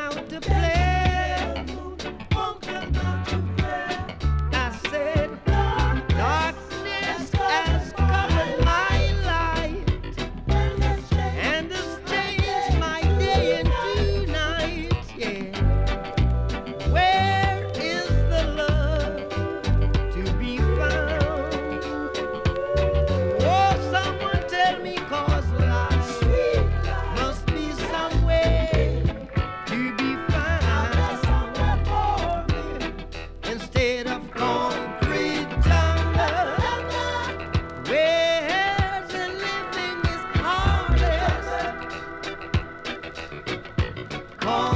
out to play. I said, darkness has covered my light and has changed my day into night. Yeah. Where is the love to be found? Oh, someone tell me, 'cause life must be somewhere to be found. Instead of concrete jungle, where the living is hardest.